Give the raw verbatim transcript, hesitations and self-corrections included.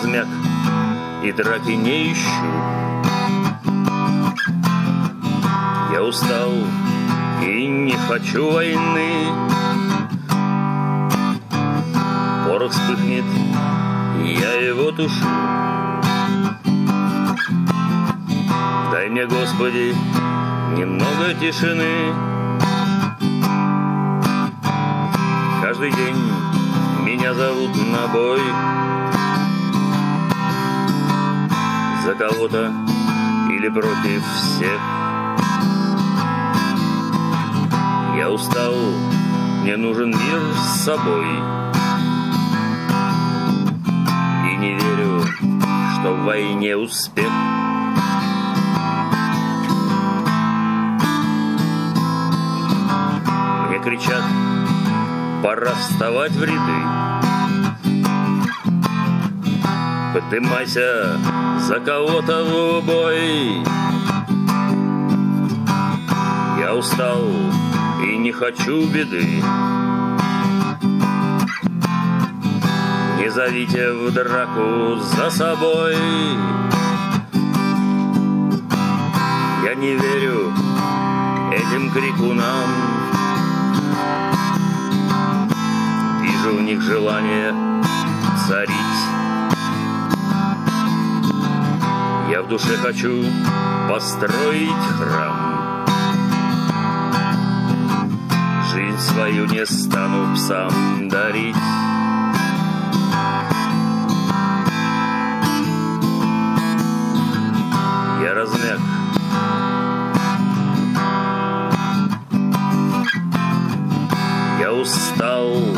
размяк и драки не ищу. Я устал и не хочу войны. Порох вспыхнет, я его тушу. Дай мне, Господи, немного тишины. Каждый день меня зовут на бой. За кого-то или против всех. Я устал, мне нужен мир с собой. И не верю, что в войне успех. Мне кричат, пора вставать в ряды. Поднимайся за кого-то в бой. Я устал и не хочу беды. Не зовите в драку за собой. Я не верю этим крикунам. Вижу в них желание царить. Я в душе хочу построить храм. Жизнь свою не стану псам дарить. Я размяк. Я устал